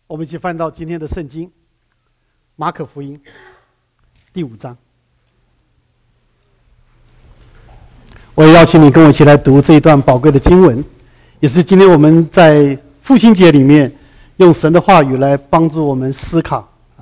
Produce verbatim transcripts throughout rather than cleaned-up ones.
我们一起翻到今天的圣经，马可福音第五章。我也邀请你跟我一起来读这一段宝贵的经文，也是今天我们在父亲节里面用神的话语来帮助我们思考啊。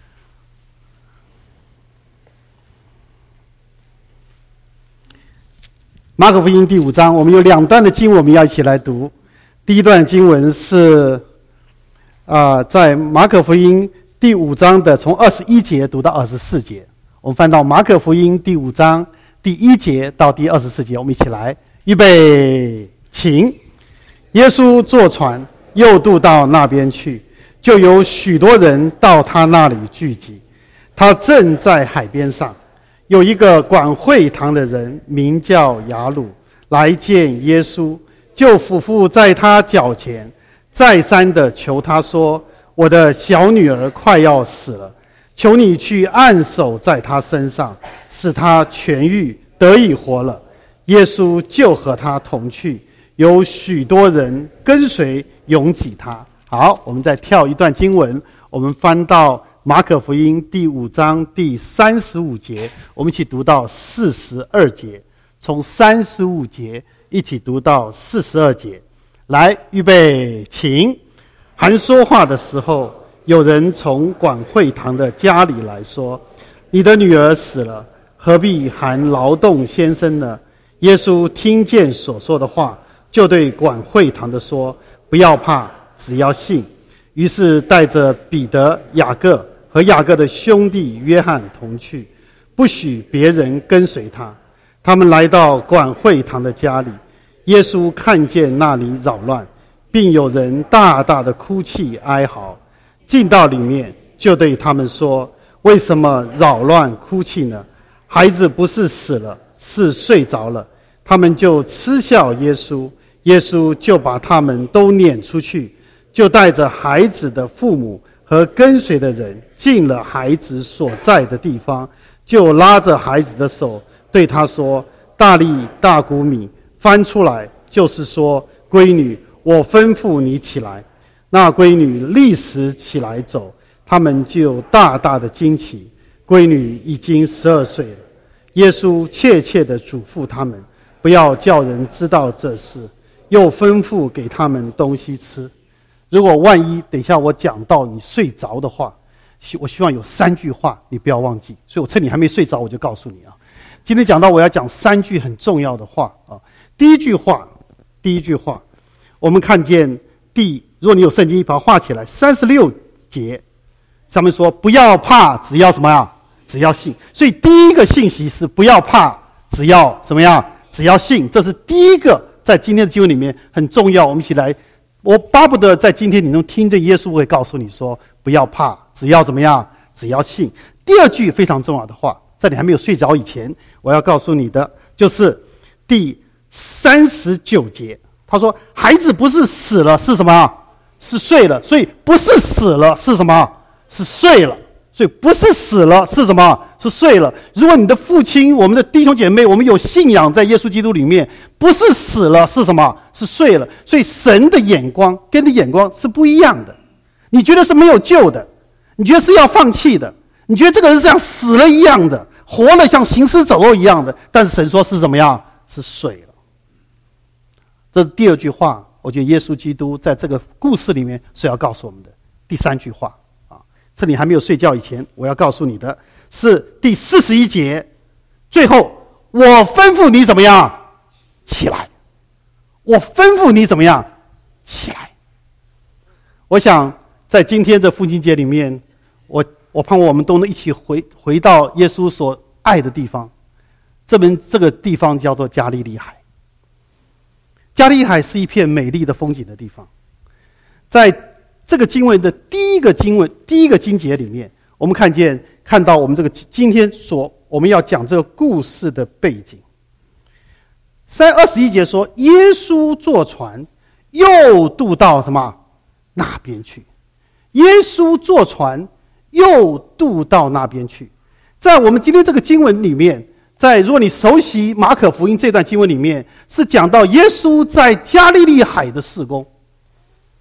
马可福音第五章，我们有两段的经文我们要一起来读。第一段经文是啊、呃，在马可福音第五章的从二十一节读到二十四节。我们翻到马可福音第五章第一节到第二十四节，我们一起来预备，请。耶稣坐船又渡到那边去，就有许多人到他那里聚集。他正在海边上，有一个管会堂的人名叫雅鲁，来见耶稣，就俯伏在他脚前，再三的求他说：我的小女儿快要死了，求你去按手在她身上，使她痊愈，得以活了。耶稣就和他同去，有许多人跟随拥挤他。好，我们再跳一段经文，我们翻到马可福音第五章第三十五节，我们一起读到四十二节，从三十五节一起读到四十二节。来，预备，请。还说话的时候，有人从管会堂的家里来说：你的女儿死了，何必还劳动先生呢？耶稣听见所说的话，就对管会堂的说：不要怕，只要信。于是带着彼得、雅各和雅各的兄弟约翰同去，不许别人跟随他。他们来到管会堂的家里，耶稣看见那里扰乱，并有人大大的哭泣哀嚎，进到里面，就对他们说：为什么扰乱哭泣呢？孩子不是死了，是睡着了。他们就嗤笑耶稣，耶稣就把他们都撵出去，就带着孩子的父母和跟随的人进了孩子所在的地方，就拉着孩子的手对他说：大利大古米，翻出来，就是说，闺女，我吩咐你起来。那闺女立时起来走，他们就大大的惊奇。闺女已经十二岁了。耶稣切切地嘱咐他们，不要叫人知道这事，又吩咐给他们东西吃。如果万一等一下我讲到你睡着的话，我希望有三句话你不要忘记，所以我趁你还没睡着我就告诉你啊。今天讲到我要讲三句很重要的话啊。第一句话，第一句话，我们看见第，如果你有圣经，把它画起来，三十六节上面说：不要怕，只要什么呀？只要信。所以第一个信息是不要怕，只要怎么样？只要信。这是第一个在今天的经文里面很重要。我们一起来，我巴不得在今天你能听着耶稣会告诉你说：不要怕，只要怎么样？只要信。第二句非常重要的话，在你还没有睡着以前，我要告诉你的就是第三十九节。他说：孩子不是死了，是什么？是睡了。所以不是死了，是什么？是睡了。所以不是死了，是什么？是睡了。如果你的父亲，我们的弟兄姐妹，我们有信仰在耶稣基督里面，不是死了，是什么？是睡了。所以神的眼光跟你的眼光是不一样的。你觉得是没有救的，你觉得是要放弃的，你觉得这个人是像死了一样的，活了像行尸走肉一样的，但是神说是怎么样？是睡了。这是第二句话，我觉得耶稣基督在这个故事里面是要告诉我们的。第三句话啊，趁你还没有睡觉以前，我要告诉你的是第四十一节，最后我吩咐你怎么样？起来。我吩咐你怎么样？起来。我想在今天的父亲节里面，我我盼望我们都能一起回回到耶稣所爱的地方。这边这个地方叫做加利利海。加利利海是一片美丽的风景的地方。在这个经文的第一个经文第一个经节里面，我们看见看到我们这个今天所我们要讲这个故事的背景。三二十一节说，耶稣坐船又渡到什么那边去。耶稣坐船又渡到那边去。在我们今天这个经文里面，在如果你熟悉马可福音这段经文里面，是讲到耶稣在加利利海的事工。为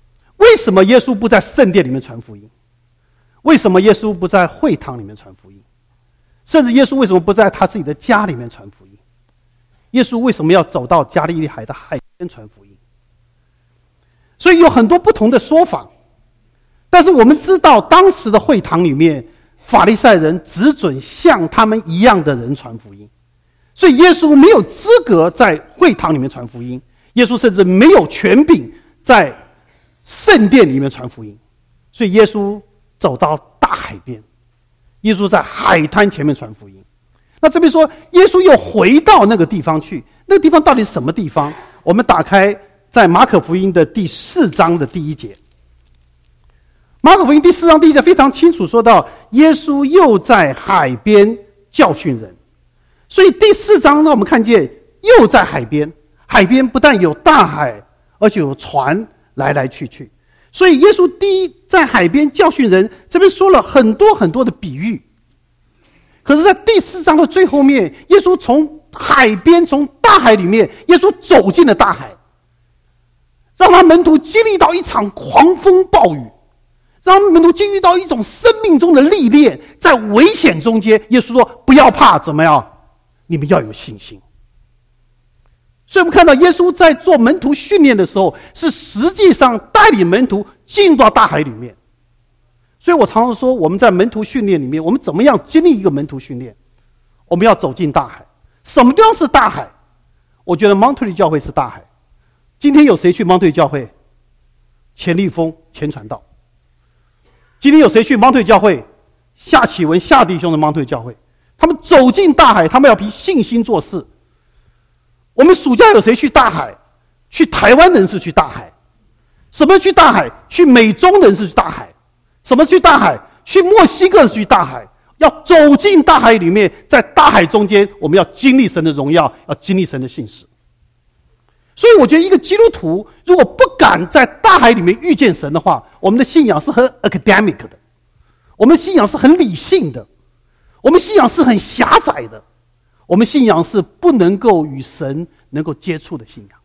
为什么耶稣不在圣殿里面传福音？为什么耶稣不在会堂里面传福音？甚至耶稣为什么不在他自己的家里面传福音？耶稣为什么要走到加利利海的海边传福音？所以有很多不同的说法，但是我们知道当时的会堂里面，法利赛人只准像他们一样的人传福音，所以耶稣没有资格在会堂里面传福音，耶稣甚至没有权柄在圣殿里面传福音，所以耶稣走到大海边，耶稣在海滩前面传福音。那这边说耶稣又回到那个地方去，那个地方到底是什么地方？我们打开在马可福音的第四章的第一节。马可福音第四章第一节非常清楚说到，耶稣又在海边教训人。所以第四章让我们看见又在海边，海边不但有大海，而且有船来来去去。所以耶稣第一在海边教训人，这边说了很多很多的比喻。可是在第四章的最后面，耶稣从海边，从大海里面，耶稣走进了大海，让他门徒经历到一场狂风暴雨，让他门徒经历到一种生命中的历练，在危险中间，耶稣说不要怕，怎么样？你们要有信心。所以我们看到耶稣在做门徒训练的时候，是实际上带领门徒进入到大海里面。所以我常常说，我们在门徒训练里面，我们怎么样经历一个门徒训练？我们要走进大海。什么地方是大海？我觉得蒙特利教会是大海。今天有谁去蒙特利教会？钱立峰前传道。今天有谁去蒙特利教会？夏启文夏弟兄的蒙特利教会。他们走进大海，他们要凭信心做事。我们暑假有谁去大海？去台湾人是去大海。什么去大海？去美中人是去大海。什么去大海？去墨西哥是去大海。要走进大海里面，在大海中间，我们要经历神的荣耀，要经历神的信实。所以我觉得一个基督徒如果不敢在大海里面遇见神的话，我们的信仰是很 academic 的，我们信仰是很理性的，我们信仰是很狭窄的，我们信仰是不能够与神能够接触的信仰。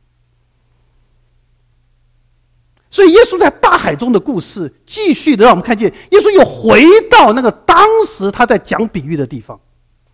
所以耶稣在大海中的故事继续的让我们看见，耶稣又回到那个当时他在讲比喻的地方。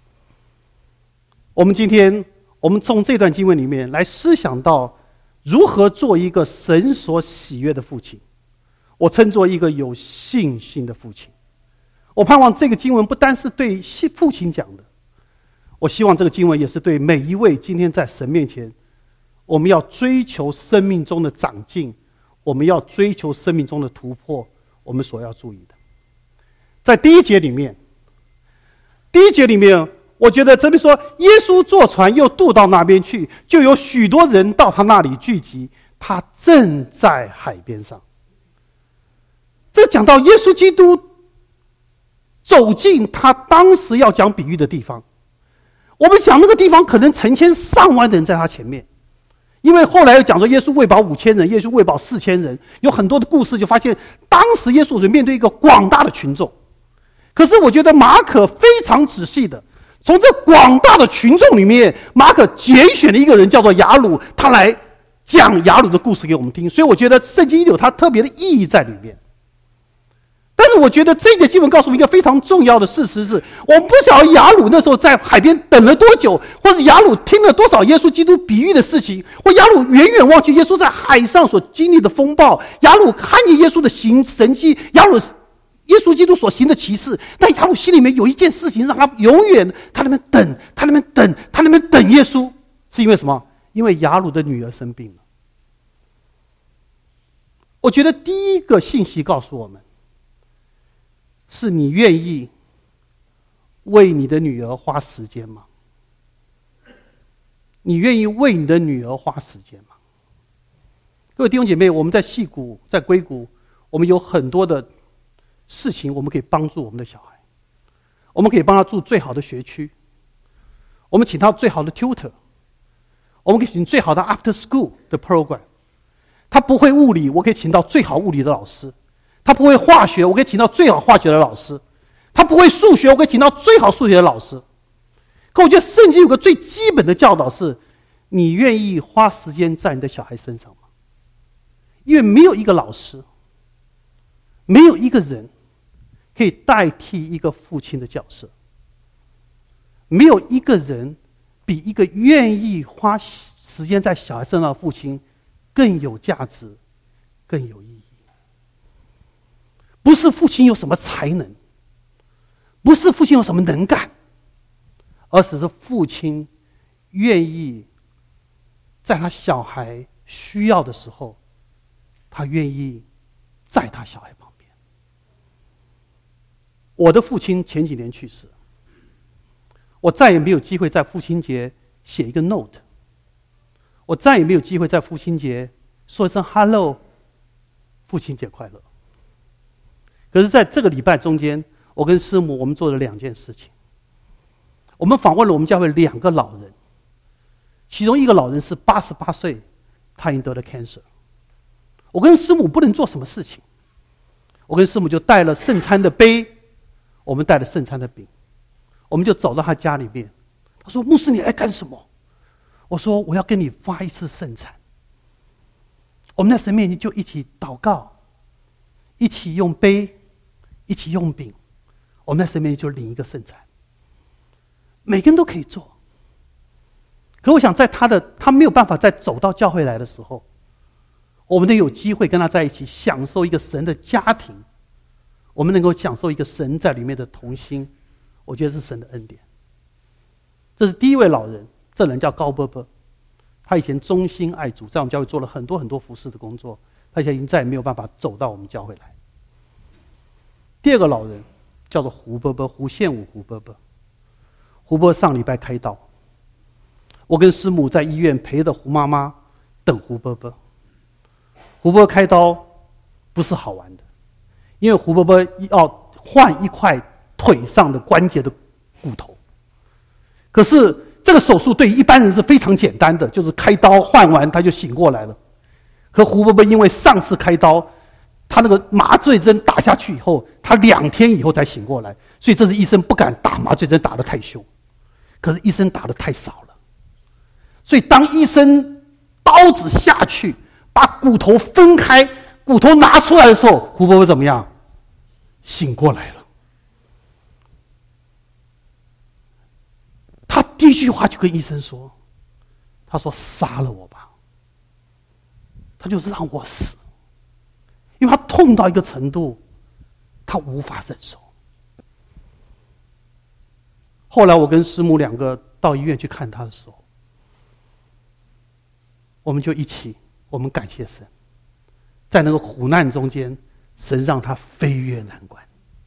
我们今天我们从这段经文里面来思想到如何做一个神所喜悦的父亲，我称作一个有信心的父亲。我盼望这个经文不单是对父亲讲的，我希望这个经文也是对每一位今天在神面前，我们要追求生命中的长进，我们要追求生命中的突破，我们所要注意的。在第一节里面，第一节里面我觉得这边说耶稣坐船又渡到那边去，就有许多人到他那里聚集，他正在海边上。这讲到耶稣基督走进他当时要讲比喻的地方。我们想那个地方可能成千上万人在他前面，因为后来又讲说耶稣喂饱五千人，耶稣喂饱四千人，有很多的故事就发现当时耶稣是面对一个广大的群众。可是我觉得马可非常仔细的从这广大的群众里面，马可拣选了一个人叫做雅鲁，他来讲雅鲁的故事给我们听。所以我觉得圣经有它特别的意义在里面。但是我觉得这节经文告诉我们一个非常重要的事实是，我们不晓得雅鲁那时候在海边等了多久，或者雅鲁听了多少耶稣基督比喻的事情，或雅鲁远远望去耶稣在海上所经历的风暴，雅鲁看见耶稣的行神迹，雅鲁耶稣基督所行的奇事，但雅鲁心里面有一件事情让他永远他那边等，他那边等，他那边等耶稣，是因为什么？因为雅鲁的女儿生病了。我觉得第一个信息告诉我们，是你愿意为你的女儿花时间吗？你愿意为你的女儿花时间吗？各位弟兄姐妹，我们在矽谷，在硅谷，我们有很多的事情我们可以帮助我们的小孩。我们可以帮他住最好的学区，我们请他最好的 tutor， 我们可以请最好的 after school 的 program。 他不会物理，我可以请到最好物理的老师。他不会化学，我可以请到最好化学的老师。他不会数学，我可以请到最好数学的老师。可我觉得圣经有个最基本的教导是，你愿意花时间在你的小孩身上吗？因为没有一个老师， 没有一个人可以代替一个父亲的角色，没有一个人比一个愿意花时间在小孩身上的父亲更有价值，更有意义。不是父亲有什么才能，不是父亲有什么能干，而只是父亲愿意在他小孩需要的时候，他愿意在他小孩旁边。我的父亲前几年去世，我再也没有机会在父亲节写一个 note， 我再也没有机会在父亲节说一声 hello， 父亲节快乐。可是在这个礼拜中间，我跟师母我们做了两件事情。我们访问了我们教会两个老人，其中一个老人是八十八岁，他已经得了 cancer。我跟师母不能做什么事情，我跟师母就带了圣餐的杯，我们带了圣餐的饼，我们就走到他家里面。他说：“牧师，你来干什么？”我说：“我要跟你发一次圣餐。”我们在神面前就一起祷告，一起用杯，一起用饼，我们在神面前就领一个圣餐。每个人都可以做。可我想在他的他没有办法再走到教会来的时候，我们得有机会跟他在一起享受一个神的家庭，我们能够享受一个神在里面的同心，我觉得是神的恩典。这是第一位老人，这人叫高伯伯，他以前忠心爱主，在我们教会做了很多很多服事的工作，他现在已经再也没有办法走到我们教会来。第二个老人叫做胡伯伯，胡宪武胡伯伯。胡伯伯上礼拜开刀，我跟师母在医院陪着胡妈妈等胡伯伯。胡伯伯开刀不是好玩的，因为胡伯伯要换一块腿上的关节的骨头。可是这个手术对一般人是非常简单的，就是开刀换完他就醒过来了。可胡伯伯因为上次开刀，他那个麻醉针打下去以后，他两天以后才醒过来，所以这是医生不敢打麻醉针打得太凶。可是医生打得太少了，所以当医生刀子下去把骨头分开，骨头拿出来的时候，胡伯伯怎么样？醒过来了。他第一句话就跟医生说，他说：“杀了我吧。”他就让我死，因为他痛到一个程度，他无法忍受。后来我跟师母两个到医院去看他的时候，我们就一起，我们感谢神，在那个苦难中间，神让他飞越难关。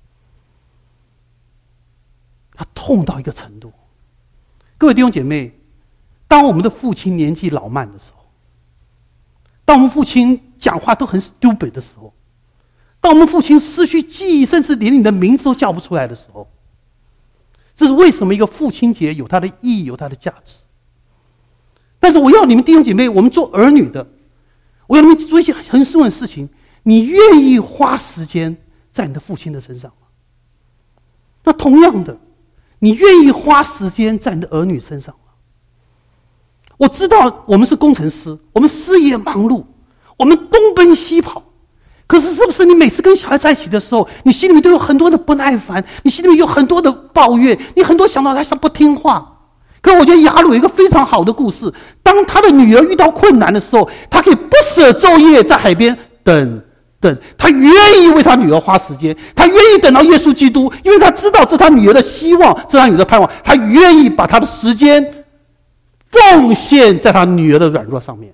他痛到一个程度，各位弟兄姐妹，当我们的父亲年纪老迈的时候，当我们父亲讲话都很 stupid 的时候，当我们父亲失去记忆，甚至连你的名字都叫不出来的时候，这是为什么一个父亲节有它的意义，有它的价值。但是我要你们弟兄姐妹，我们做儿女的，我要你们做一些很实用的事情，你愿意花时间在你的父亲的身上吗？那同样的，你愿意花时间在你的儿女身上吗？我知道我们是工程师，我们事业忙碌，我们东奔西跑，可是是不是你每次跟小孩在一起的时候，你心里面都有很多的不耐烦，你心里面有很多的抱怨，你很多想到他像不听话。可我觉得雅鲁有一个非常好的故事，当他的女儿遇到困难的时候，他可以不舍昼夜在海边等等，他愿意为他女儿花时间，他愿意等到耶稣基督，因为他知道这是他女儿的希望，这是他女儿的盼望，他愿意把他的时间奉献在他女儿的软弱上面。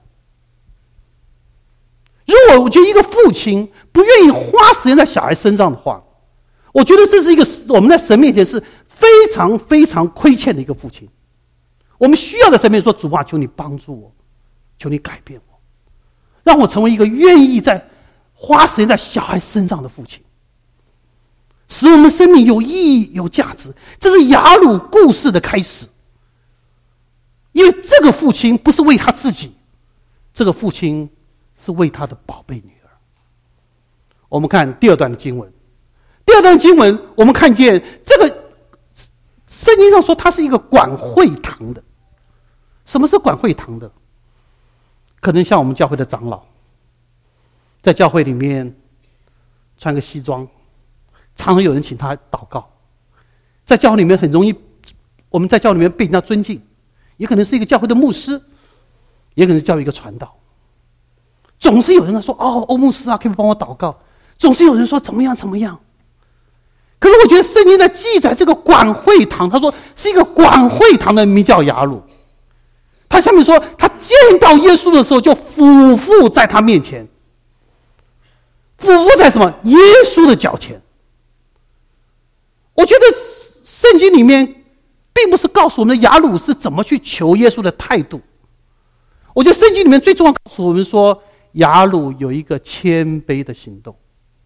如果我觉得一个父亲不愿意花时间在小孩身上的话，我觉得这是一个我们在神面前是非常非常亏欠的一个父亲。我们需要在神面前说：“主啊，求你帮助我，求你改变我，让我成为一个愿意在花时间在小孩身上的父亲，使我们生命有意义、有价值。”这是雅鲁故事的开始。因为这个父亲不是为他自己，这个父亲是为他的宝贝女儿。我们看第二段的经文，第二段经文我们看见这个圣经上说他是一个管会堂的。什么是管会堂的？可能像我们教会的长老，在教会里面穿个西装，常常有人请他祷告。在教会里面很容易，我们在教会里面被人家尊敬，也可能是一个教会的牧师，也可能是教会一个传道。总是有人说：“哦，欧牧师啊，可以帮我祷告。”总是有人说：“怎么样怎么样。”可是我觉得圣经在记载这个管会堂，他说是一个管会堂的名叫雅鲁。他下面说，他见到耶稣的时候就俯伏在他面前，俯伏在什么？耶稣的脚前。我觉得圣经里面并不是告诉我们雅鲁是怎么去求耶稣的态度。我觉得圣经里面最重要告诉我们说，雅鲁有一个谦卑的行动。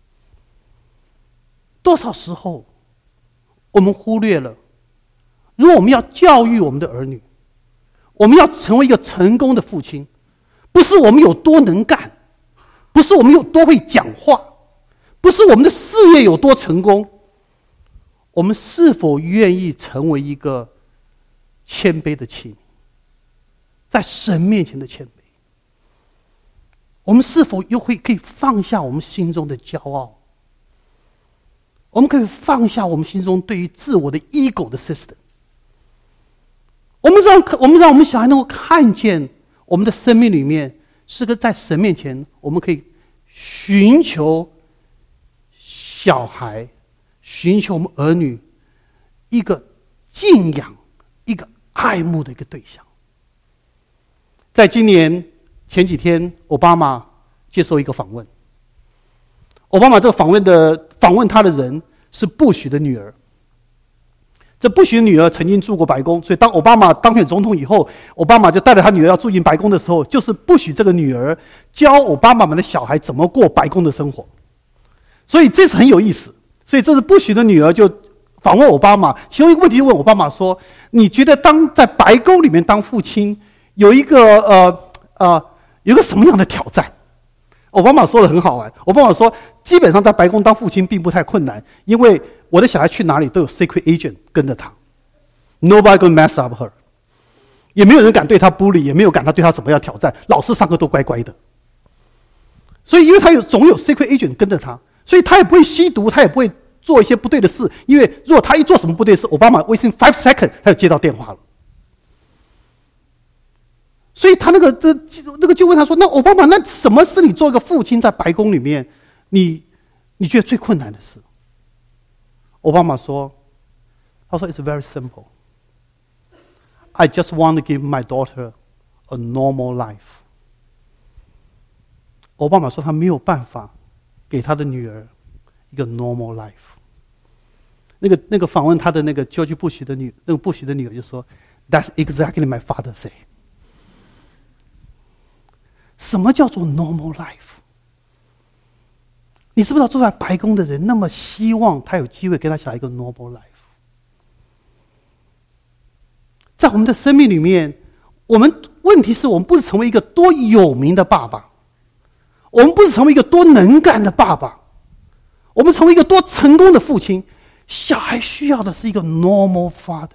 多少时候我们忽略了，如果我们要教育我们的儿女，我们要成为一个成功的父亲，不是我们有多能干，不是我们有多会讲话，不是我们的事业有多成功，我们是否愿意成为一个谦卑的器皿，在神面前的谦卑？我们是否又会可以放下我们心中的骄傲？我们可以放下我们心中对于自我的 ego 的 system。我们让我们让我们小孩能够看见我们的生命里面是个在神面前，我们可以寻求小孩，寻求我们儿女一个敬仰、一个爱慕的一个对象。在今年前几天，奥巴马接受一个访问。奥巴马这个访问的访问他的人是布许的女儿。这布许的女儿曾经住过白宫，所以当奥巴马当选总统以后，奥巴马就带着他女儿要住进白宫的时候，就是布许这个女儿教奥巴马们的小孩怎么过白宫的生活。所以这是很有意思。所以这是布许的女儿就访问奥巴马，其中一个问题就问奥巴马说：“你觉得当在白宫里面当父亲有一个呃呃有一个什么样的挑战？”奥巴马说的很好玩。奥巴马说，基本上在白宫当父亲并不太困难，因为我的小孩去哪里都有 secret agent 跟着他 ，nobody gonna mess up her， 也没有人敢对他 bully， 也没有敢他对他怎么样挑战，老师上课都乖乖的。所以因为他有总有 secret agent 跟着他，所以他也不会吸毒，他也不会做一些不对的事，因为如果他一做什么不对的事，奥巴马 within five seconds 他就接到电话了。所以他那个这那个就问他说：“那奥巴马，那什么是你做一个父亲在白宫里面，你你觉得最困难的事？”奥巴马说：“他说 It's very simple. I just want to give my daughter a normal life.” 奥巴马说他没有办法给他的女儿一个 normal life。那个那个访问他的那个 George Bush 的女那个布许的女儿就说 ：“That's exactly my father say.” 什么叫做 normal life？ 你知不知道坐在白宫的人那么希望他有机会跟他小孩一个 normal life？ 在我们的生命里面，我们问题是我们不是成为一个多有名的爸爸，我们不是成为一个多能干的爸爸，我们成为一个多成功的父亲。小孩需要的是一个 normal father，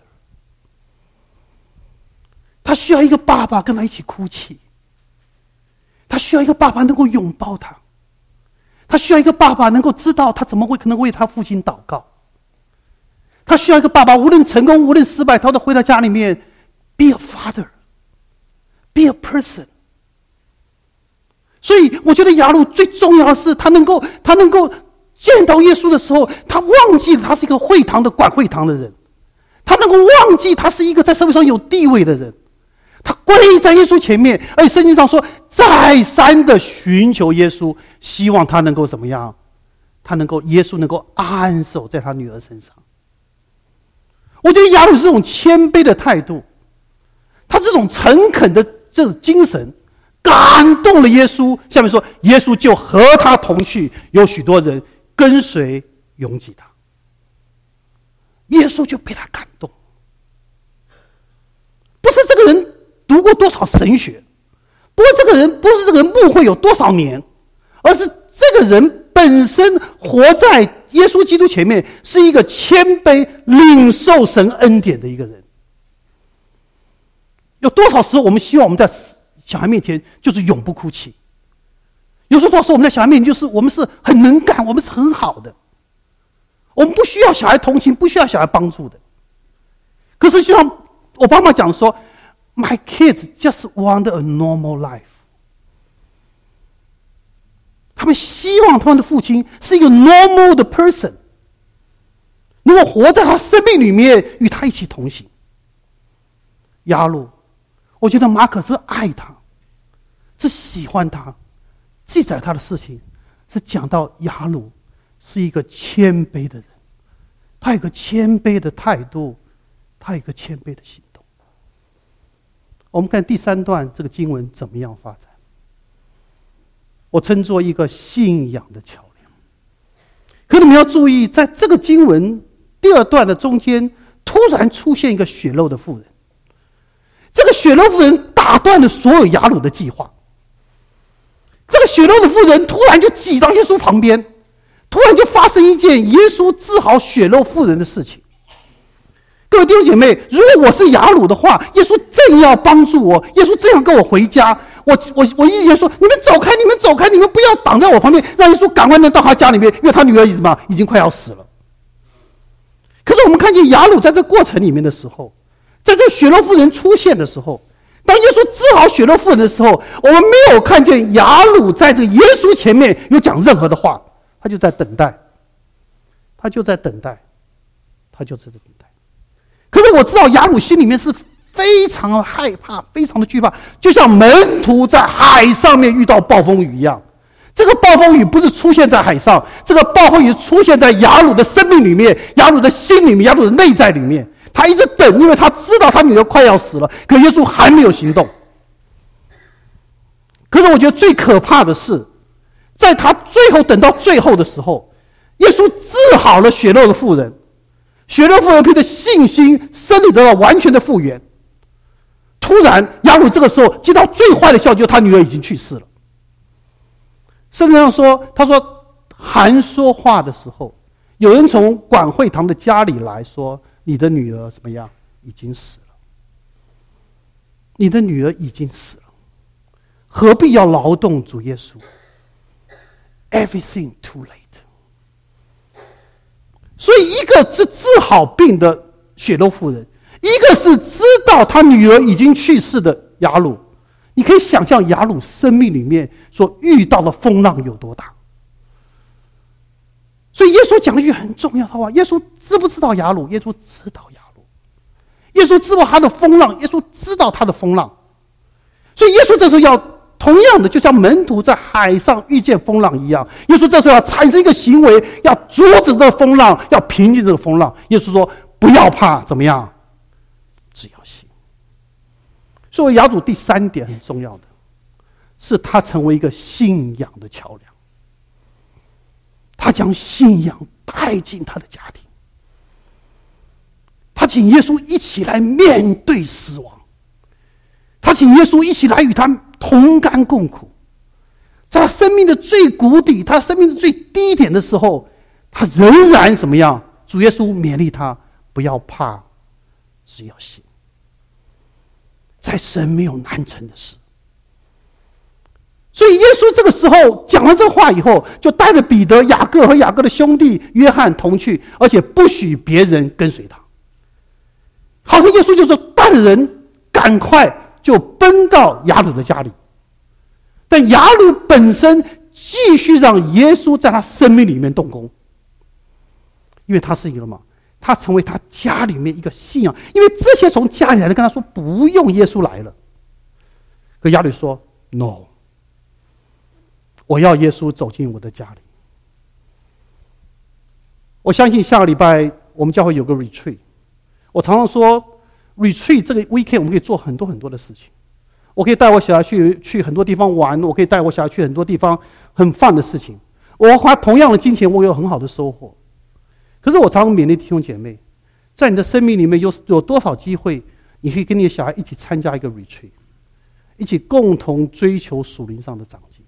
他需要一个爸爸跟他一起哭泣，他需要一个爸爸能够拥抱他，他需要一个爸爸能够知道他怎么会可能为他父亲祷告，他需要一个爸爸无论成功无论失败，他都回到家里面 be a father， be a person。 所以我觉得雅鲁最重要的是他能够他能够见到耶稣的时候，他忘记了他是一个会堂的管会堂的人，他能够忘记他是一个在社会上有地位的人，他跪在耶稣前面，而且圣经上说再三的寻求耶稣，希望他能够怎么样？他能够耶稣能够安守在他女儿身上。我觉得雅鲁这种谦卑的态度，他这种诚恳的这种精神，感动了耶稣。下面说，耶稣就和他同去，有许多人跟随拥挤他，耶稣就被他感动。不是这个人读过多少神学，不是这个人不是这个人牧会有多少年，而是这个人本身活在耶稣基督前面，是一个谦卑领受神恩典的一个人。有多少时候我们希望我们在小孩面前就是永不哭泣， 有时候到时候我们在小孩面前就是我们是很能干，我们是很好的，我们不需要小孩同情，不需要小孩帮助的。可是就像我爸妈讲说 ，My kids just want a normal life。他们希望他们的父亲是一个 normal 的 person， 能够活在他生命里面，与他一起同行。雅鲁，我觉得马可是爱他，是喜欢他，记载他的事情是讲到雅鲁是一个谦卑的人，他有一个谦卑的态度，他有一个谦卑的行动。我们看第三段这个经文怎么样发展，我称作一个信仰的桥梁。可你们要注意，在这个经文第二段的中间，突然出现一个血漏的妇人。这个血漏妇人打断了所有雅鲁的计划。这个血漏的妇人突然就挤到耶稣旁边，突然就发生一件耶稣治好血漏妇人的事情。各位弟兄姐妹，如果我是雅鲁的话，耶稣正要帮助我，耶稣正要跟我回家，我我我一直说你们走开，你们走开，你们不要挡在我旁边，让耶稣赶快能到他家里面，因为他女儿已什么已经快要死了。可是我们看见雅鲁在这过程里面的时候，在这血漏妇人出现的时候，当耶稣治好血漏妇人的时候，我们没有看见雅鲁在这耶稣前面有讲任何的话，他就在等待，他就在等待，他就在等待。可是我知道雅鲁心里面是非常的害怕，非常的惧怕，就像门徒在海上面遇到暴风雨一样。这个暴风雨不是出现在海上，这个暴风雨出现在雅鲁的生命里面，雅鲁的心里面，雅鲁的内在里面。他一直等，因为他知道他女儿快要死了，可耶稣还没有行动。可是我觉得最可怕的是，在他最后等到最后的时候，耶稣治好了血漏的妇人，血漏妇人凭着信心，身体得到完全的复原。突然雅鲁这个时候接到最坏的消息，就是他女儿已经去世了。圣经上说，他说还说话的时候，有人从管会堂的家里来说，你的女儿怎么样？已经死了。你的女儿已经死了，何必要劳动主耶稣 ？Everything too late。所以，一个是治好病的血漏妇人，一个是知道他女儿已经去世的雅鲁。你可以想象雅鲁生命里面所遇到的风浪有多大。所以耶稣讲了一句很重要的话，耶稣知不知道雅鲁？耶稣知道雅鲁。耶稣知道他的风浪，耶稣知道他的风浪。所以耶稣这时候要同样的，就像门徒在海上遇见风浪一样，耶稣这时候要产生一个行为，要阻止这个风浪，要平静这个风浪。耶稣说不要怕，怎么样？只要信。所以雅鲁第三点很重要的是，他成为一个信仰的桥梁。他将信仰带进他的家庭，他请耶稣一起来面对死亡，他请耶稣一起来与他同甘共苦。在他生命的最谷底，他生命的最低点的时候，他仍然怎么样？主耶稣勉励他不要怕，只要信。在神没有难成的事。所以耶稣这个时候讲完这话以后，就带着彼得、雅各和雅各的兄弟约翰同去，而且不许别人跟随他。好像耶稣就是带着人赶快就奔到雅鲁的家里，但雅鲁本身继续让耶稣在他生命里面动工，因为他是一个嘛，他成为他家里面一个信仰。因为这些从家里来的跟他说不用耶稣来了，可雅鲁说 no， 我要耶稣走进我的家里。我相信下个礼拜我们教会有个 retreat， 我常常说 retreat 这个 weekend 我们可以做很多很多的事情。我可以带我小孩去去很多地方玩，我可以带我小孩去很多地方很 fun 的事情。我花同样的金钱，我有很好的收获。可是我常常勉励弟兄姐妹，在你的生命里面有有多少机会，你可以跟你的小孩一起参加一个 retreat， 一起共同追求属灵上的长进，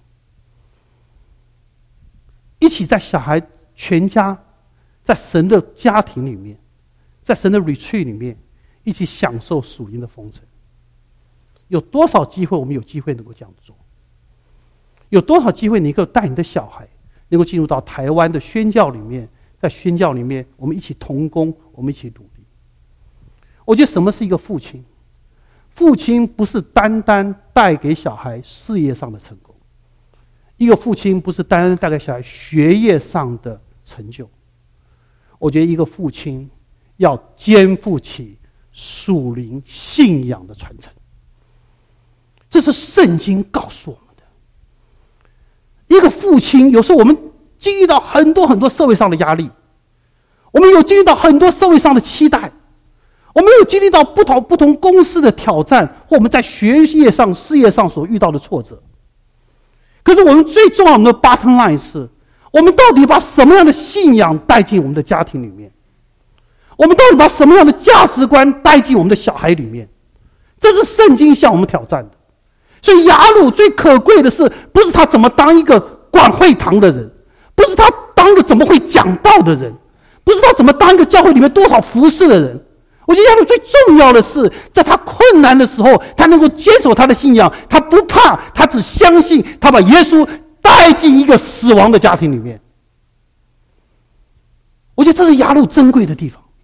一起在小孩全家在神的家庭里面，在神的 retreat 里面一起享受属灵的丰盛。有多少机会我们有机会能够这样做？ 有多少机会你能够带你的小孩能够进入到台湾的宣教里面，在宣教里面我们一起同工，我们一起努力。我觉得什么是一个父亲？父亲不是单单带给小孩事业上的成功，一个父亲不是单单带给小孩学业上的成就。我觉得一个父亲要肩负起属灵信仰的传承，这是圣经告诉我们的。一个父亲，有时候我们经历到很多很多社会上的压力，我们有经历到很多社会上的期待，我们有经历到不同不同公司的挑战，或我们在学业上事业上所遇到的挫折。可是我们最重要的 bottom line 是，我们到底把什么样的信仰带进我们的家庭里面？我们到底把什么样的价值观带进我们的小孩里面？这是圣经向我们挑战的。所以雅鲁最可贵的是，不是他怎么当一个管会堂的人，不是他当一个怎么会讲道的人，不是他怎么当一个教会里面多少服侍的人。我觉得雅鲁最重要的是，在他困难的时候，他能够坚守他的信仰，他不怕，他只相信，他把耶稣带进一个死亡的家庭里面。我觉得这是雅鲁珍贵的地方。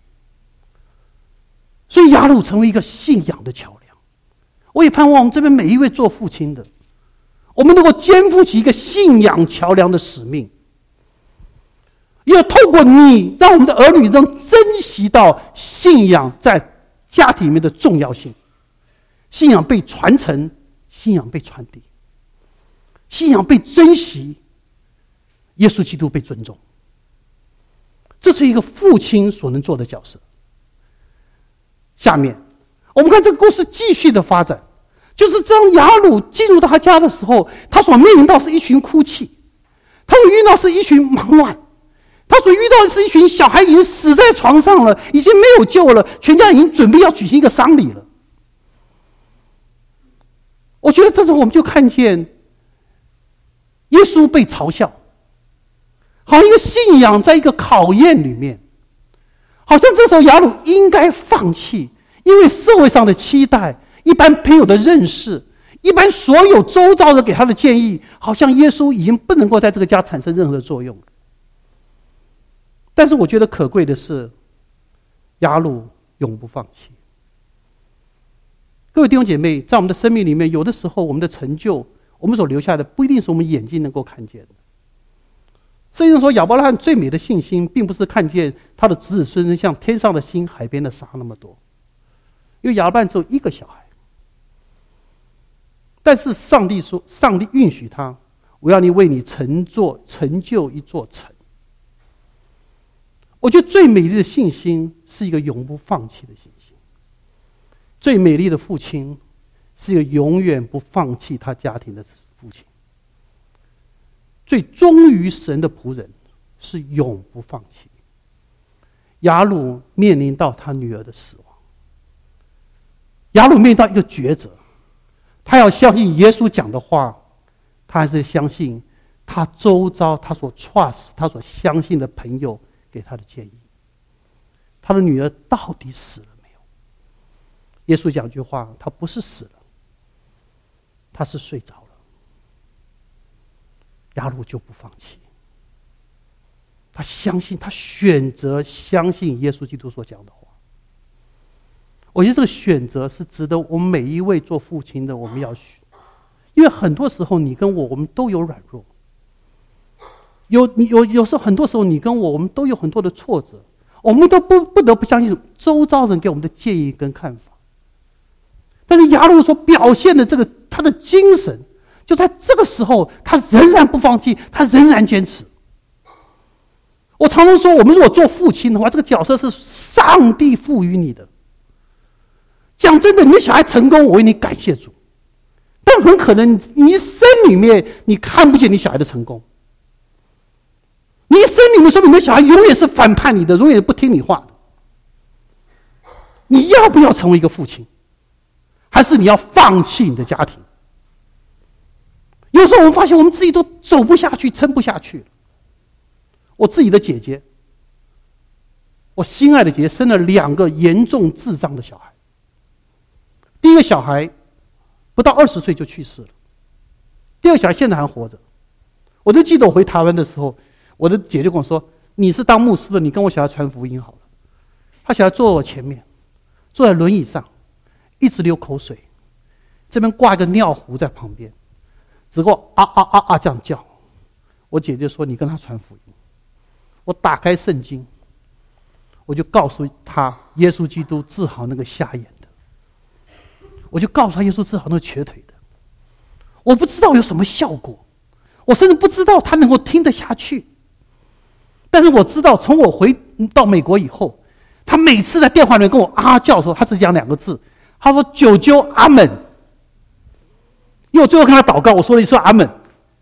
所以雅鲁成为一个信仰的桥梁。我也盼望我们这边每一位做父亲的，我们能够肩负起一个信仰桥梁的使命，要透过你，让我们的儿女能珍惜到信仰在家庭里面的重要性，信仰被传承，信仰被传递，信仰被珍惜，耶稣基督被尊重。这是一个父亲所能做的角色。下面我们看这个故事继续的发展，就是当雅鲁进入到他家的时候，他所面临到是一群哭泣，他所遇到是一群忙乱，他所遇到的是一群小孩已经死在床上了，已经没有救了，全家已经准备要举行一个丧礼了。我觉得这时候我们就看见耶稣被嘲笑，好像一个信仰在一个考验里面，好像这时候雅鲁应该放弃，因为社会上的期待，一般朋友的认识，一般所有周遭人给他的建议，好像耶稣已经不能够在这个家产生任何的作用了。但是我觉得可贵的是，雅鲁永不放弃。各位弟兄姐妹，在我们的生命里面，有的时候我们的成就，我们所留下的不一定是我们眼睛能够看见的。圣经说，亚伯拉罕最美的信心，并不是看见他的子子孙孙像天上的星、海边的沙那么多，因为亚伯拉罕只有一个小孩。但是上帝说，上帝允许他，我要你为你成就成就一座城。我觉得最美丽的信心是一个永不放弃的信心。最美丽的父亲是一个永远不放弃他家庭的父亲。最忠于神的仆人是永不放弃。雅鲁面临到他女儿的死亡，雅鲁面临到一个抉择，他要相信耶稣讲的话，他还是相信他周遭他所 trust 他所相信的朋友给他的建议。他的女儿到底死了没有？耶稣讲一句话，他不是死了，他是睡着了。雅鲁就不放弃，他相信，他选择相信耶稣基督所讲的话。我觉得这个选择是值得我们每一位做父亲的我们要选，因为很多时候你跟我，我们都有软弱，有有有时候很多时候你跟我，我们都有很多的挫折，我们都不不得不相信周遭人给我们的建议跟看法。但是雅鲁所表现的这个他的精神，就在这个时候，他仍然不放弃，他仍然坚持。我常常说，我们如果做父亲的话，这个角色是上帝赋予你的。讲真的，你的小孩成功，我为你感谢主。但很可能你一生里面你看不见你小孩的成功，你一生里面说明你的小孩永远是反叛你的，永远不听你话的。你要不要成为一个父亲？还是你要放弃你的家庭？有时候我们发现我们自己都走不下去，撑不下去了。我自己的姐姐，我心爱的姐姐生了两个严重智障的小孩。第一个小孩不到二十岁就去世了， 第二个小孩现在还活着。我就记得我回台湾的时候，我的姐就跟我说：“你是当牧师的，你跟我小孩传福音好了。”他小孩坐在我前面，坐在轮椅上，一直流口水，这边挂一个尿壶在旁边，只给我啊啊啊啊这样叫。我姐就说：“你跟他传福音。”我打开圣经，我就告诉他耶稣基督治好那个瞎眼的，我就告诉他耶稣治好那个瘸腿的。我不知道有什么效果，我甚至不知道他能够听得下去。但是我知道，从我回到美国以后，他每次在电话里面跟我啊叫的时候，他只讲两个字，他说：“九九阿门。”因为我最后跟他祷告，我说了一声阿门。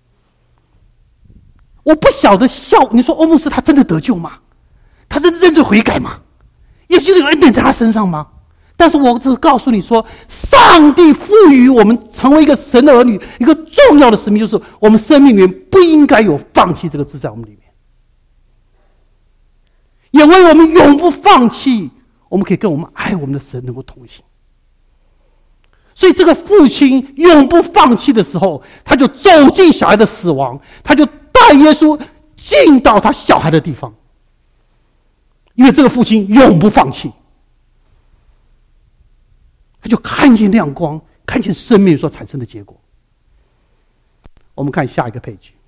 我不晓得效，你说欧牧师他真的得救吗？他真的认罪悔改吗？耶稣有恩典在他身上吗？但是我只是告诉你说，上帝赋予我们成为一个神的儿女，一个重要的使命，就是我们生命里面不应该有放弃这个字在我们里面，也为我们永不放弃，我们可以跟我们爱我们的神能够同行。所以这个父亲永不放弃的时候，他就走进小孩的死亡，他就带耶稣进到他小孩的地方，因为这个父亲永不放弃，他就看见亮光，看见生命所产生的结果。我们看下一个配句，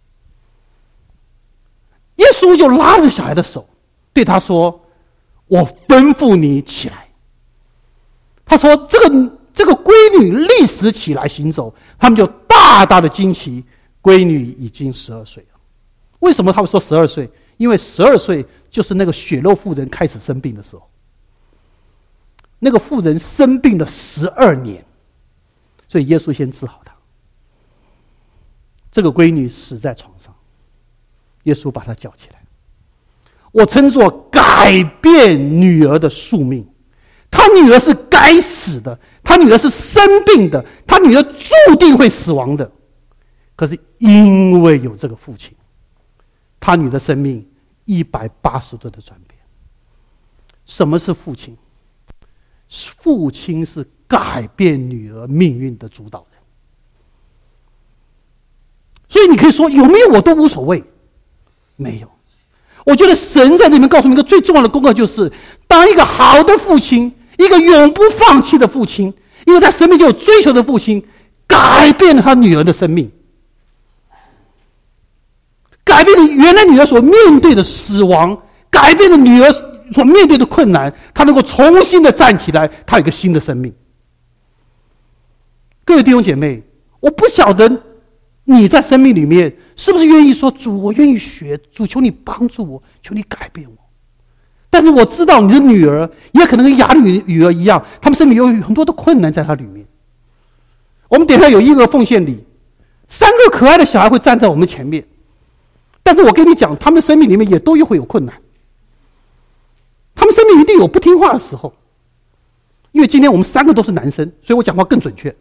耶稣就拉着小孩的手，对他说：“我吩咐你起来。”他说：“这个这个闺女立时起来行走。”他们就大大的惊奇，闺女已经十二岁了。为什么他会说十二岁？因为十二岁就是那个血肉妇人开始生病的时候。那个妇人生病了十二年，所以耶稣先治好她。这个闺女死在床上，耶稣把她叫起来。我称作改变女儿的宿命。她女儿是该死的，她女儿是生病的，她女儿注定会死亡的。可是因为有这个父亲，她女儿的生命一百八十度的转变。什么是父亲？父亲是改变女儿命运的主导人。所以你可以说有没有我都无所谓，没有。我觉得神在这里面告诉你一个最重要的功课，就是当一个好的父亲，一个永不放弃的父亲，因为他生命就有追求的父亲，改变了他女儿的生命，改变了原来女儿所面对的死亡，改变了女儿所面对的困难，他能够重新的站起来，他有一个新的生命。各位弟兄姐妹，我不晓得你在生命里面是不是愿意说：“主，我愿意学，主，求你帮助我，求你改变我。”但是我知道你的女儿也可能跟雅律女儿一样，他们生命有很多的困难在她里面。我们等一下有婴儿奉献礼，三个可爱的小孩会站在我们前面，但是我跟你讲，他们生命里面也都会有困难，他们生命一定有不听话的时候。因为今天我们三个都是男生，所以我讲话更准确。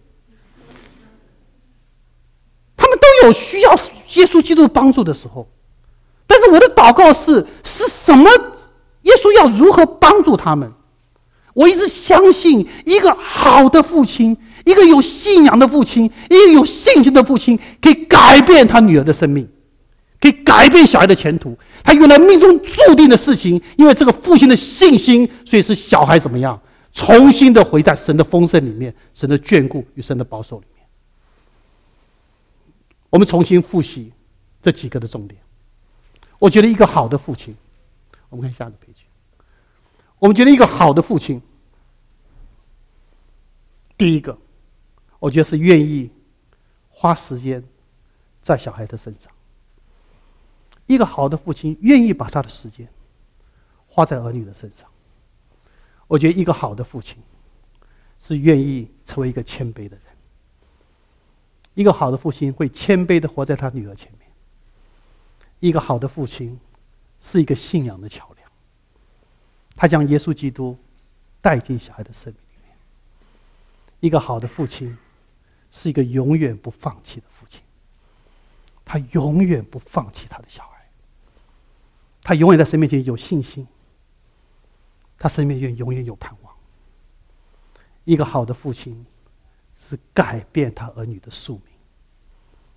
他们都有需要耶稣基督帮助的时候，但是我的祷告是是什么？耶稣要如何帮助他们？我一直相信，一个好的父亲，一个有信仰的父亲，一个有信心的父亲，可以改变他女儿的生命，可以改变小孩的前途。他原来命中注定的事情，因为这个父亲的信心，所以使小孩怎么样？重新的回在神的丰盛里面，神的眷顾与神的保守里面。我们重新复习这几个的重点。我觉得一个好的父亲，我们看下一个配句。我们觉得一个好的父亲，第一个，我觉得是愿意花时间在小孩的身上。一个好的父亲愿意把他的时间花在儿女的身上。我觉得一个好的父亲是愿意成为一个谦卑的人。一个好的父亲会谦卑的活在他女儿前面。一个好的父亲是一个信仰的桥梁，他将耶稣基督带进小孩的生命里面。一个好的父亲是一个永远不放弃的父亲，他永远不放弃他的小孩，他永远在神面前有信心，他生命里永远有盼望。一个好的父亲是改变他儿女的宿命，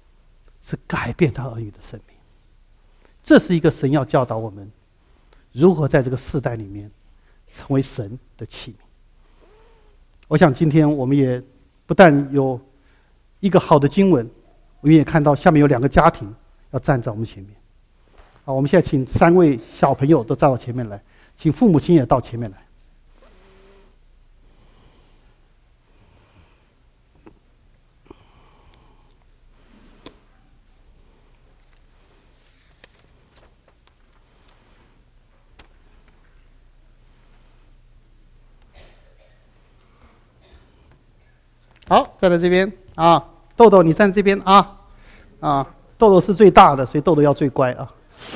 是改变他儿女的生命。这是一个神要教导我们如何在这个世代里面成为神的器皿。我想今天我们也不但有一个好的经文，我们也看到下面有两个家庭要站在我们前面。好，我们现在请三位小朋友都站到前面来，请父母亲也到前面来。好，站在这边啊，豆豆你站这边啊，啊，豆豆是最大的，所以豆豆要最乖啊。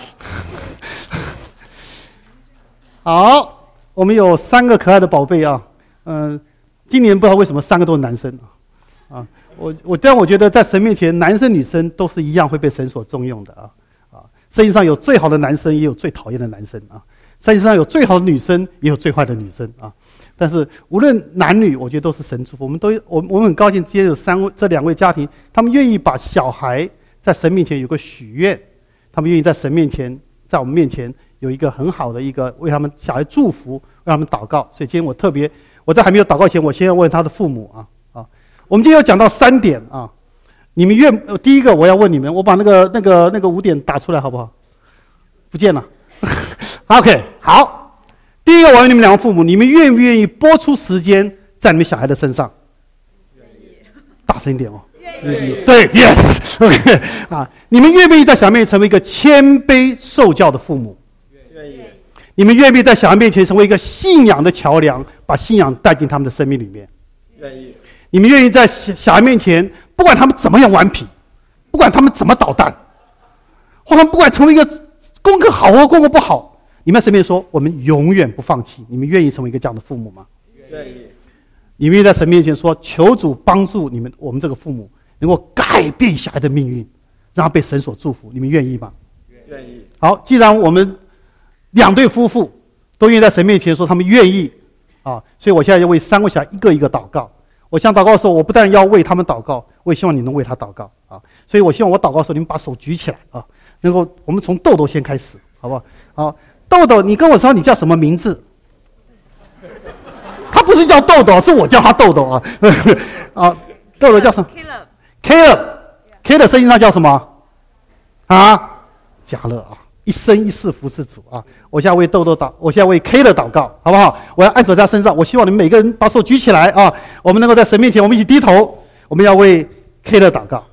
好，我们有三个可爱的宝贝啊，嗯、呃，今年不知道为什么三个都是男生啊，啊，我我但我觉得在神面前，男生女生都是一样会被神所重用的啊，啊，圣经上有最好的男生，也有最讨厌的男生啊，圣经上有最好的女生，也有最坏的女生啊。但是无论男女，我觉得都是神祝福。我们都我我们很高兴，今天有三位这两位家庭，他们愿意把小孩在神面前有个许愿，他们愿意在神面前，在我们面前有一个很好的一个为他们小孩祝福，为他们祷告。所以今天我特别，我在还没有祷告前，我先要问他的父母啊啊。我们今天要讲到三点啊，你们愿第一个我要问你们，我把那个那个那个五点打出来好不好？不见了。OK， 好。第一个，我问你们两个父母，你们愿不愿意拨出时间在你们小孩的身上？愿意。大声一点哦。愿意。对 ，yes。OK 啊，你们愿不愿意在小孩面前成为一个谦卑受教的父母？愿意。你们愿不愿意在小孩面前成为一个信仰的桥梁，把信仰带进他们的生命里面？愿意。你们愿意在小孩面前，不管他们怎么样顽皮，不管他们怎么捣蛋，或者不管成为一个功课好或功课不好。你们在身边说，我们永远不放弃。你们愿意成为一个这样的父母吗？愿意。你们愿意在神面前说，求主帮助你们，我们这个父母能够改变小孩的命运，让他被神所祝福。你们愿意吗？愿意。好，既然我们两对夫妇都愿意在神面前说他们愿意啊，所以我现在就为三位小孩一个一个祷告。我想祷告的时候，我不但要为他们祷告，我也希望你能为他祷告啊。所以我希望我祷告的时候，你们把手举起来啊，能够我们从豆豆先开始，好不好？好。豆豆，你跟我说你叫什么名字？他不是叫豆豆，是我叫他豆豆啊。啊，豆豆叫什么 ？Caleb。Caleb。Caleb 圣经上叫什么？啊，加勒啊，一生一世服侍主啊。我现在为豆豆祷，我现在为 Caleb 祷告，好不好？我要按手在他身上，我希望你们每个人把手举起来啊，我们能够在神面前，我们一起低头，我们要为 Caleb 祷告。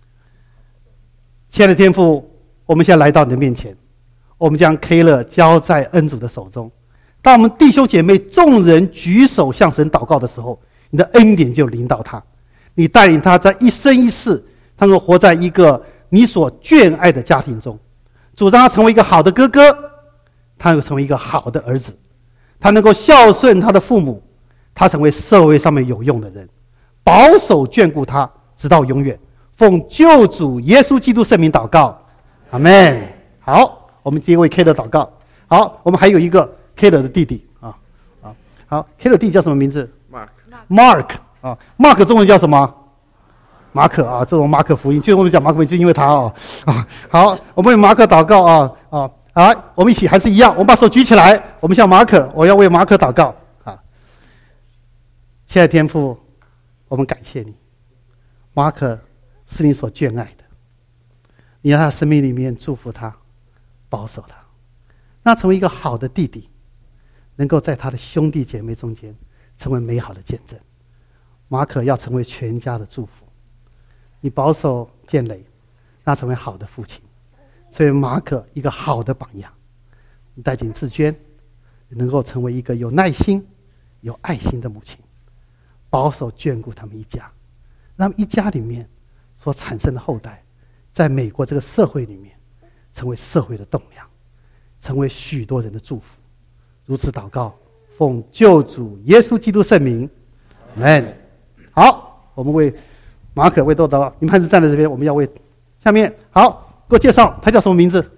亲爱的天父，我们现在来到你的面前。我们将 K 乐交在恩主的手中。当我们弟兄姐妹众人举手向神祷告的时候，你的恩典就领导他，你带领他在一生一世，他能够活在一个你所眷爱的家庭中。主让他成为一个好的哥哥，他能够成为一个好的儿子，他能够孝顺他的父母，他成为社会上面有用的人，保守眷顾他直到永远。奉救主耶稣基督圣名祷告，阿们。好。我们第一位 K 的祷告，好，我们还有一个 K 的弟弟啊啊，好 ，K 的弟弟叫什么名字 ？Mark，Mark 啊 ，Mark 中文叫什么？马可啊，这种马可福音，就是我们讲马可福音，就因为他啊啊，好，我们为马可祷告啊啊，好，我们一起还是一样，我们把手举起来，我们向马可，我要为马可祷告啊。亲爱的天父，我们感谢你，马可是你所眷爱的，你在他生命里面祝福他。保守他，让他成为一个好的弟弟，能够在他的兄弟姐妹中间成为美好的见证。马可要成为全家的祝福，你保守建磊，让他成为好的父亲，成为马可一个好的榜样。你带进志娟，能够成为一个有耐心、有爱心的母亲，保守眷顾他们一家，让他们一家里面所产生的后代，在美国这个社会里面。成为社会的栋梁，成为许多人的祝福。如此祷告，奉救主耶稣基督圣名，阿们。好，我们为马可为豆祷告，你们还是站在这边，我们要为下面。好，给我介绍，他叫什么名字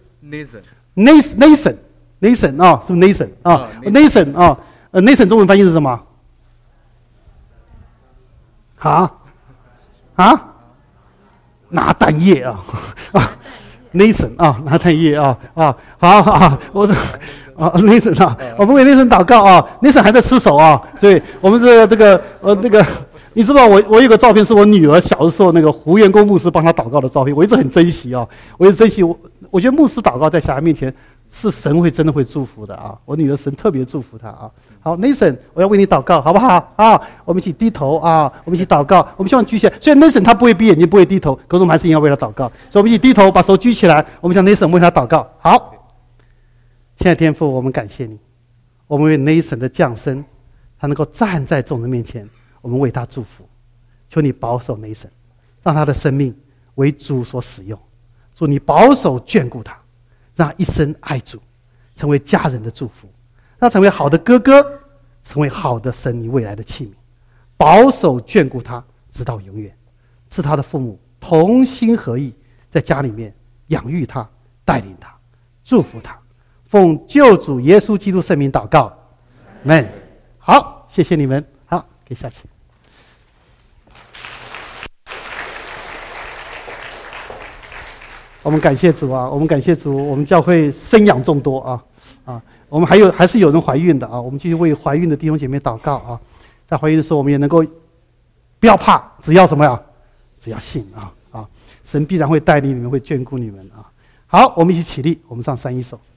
？Nathan。Nathan。Nathan 啊，是不是 Nathan 啊 ？Nathan 啊，呃 ，Nathan 中文翻译是什么？啊啊拿蛋液啊啊 ，Nathan 啊，拿蛋液啊啊，好啊，我啊 Nathan 啊，我们为 Nathan 祷告啊 ，Nathan 还在吃手啊，所以我们这个这个呃那个，你知道我我有个照片是我女儿小的时候那个胡元公牧师帮她祷告的照片，我一直很珍惜啊，我一直珍惜我我觉得牧师祷告在小孩面前是神会真的会祝福的啊，我女儿神特别祝福她啊。好 ，Nathan， 我要为你祷告，好不好啊？我们一起低头啊，我们一起祷告。我们希望举起来。虽然 Nathan 他不会闭眼睛，不会低头，可是我们还是要为他祷告。所以我们一起低头，把手举起来。我们向 Nathan 为他祷告。好，亲爱的天父，我们感谢你，我们为 Nathan 的降生，他能够站在众人面前，我们为他祝福。求你保守 Nathan， 让他的生命为主所使用。祝你保守眷顾他，让他一生爱主，成为家人的祝福。他成为好的哥哥，成为好的神你未来的器皿，保守眷顾他直到永远。是他的父母同心合意，在家里面养育他，带领他，祝福他。奉救主耶稣基督圣名祷告，阿们。好，谢谢你们。好，可以下去。我们感谢主啊，我们感谢主，我们教会生养众多啊啊。我们还有还是有人怀孕的啊，我们继续为怀孕的弟兄姐妹祷告啊，在怀孕的时候，我们也能够不要怕，只要什么呀？只要信啊啊，神必然会带领你们，会眷顾你们啊。好，我们一起起立，我们唱三一首。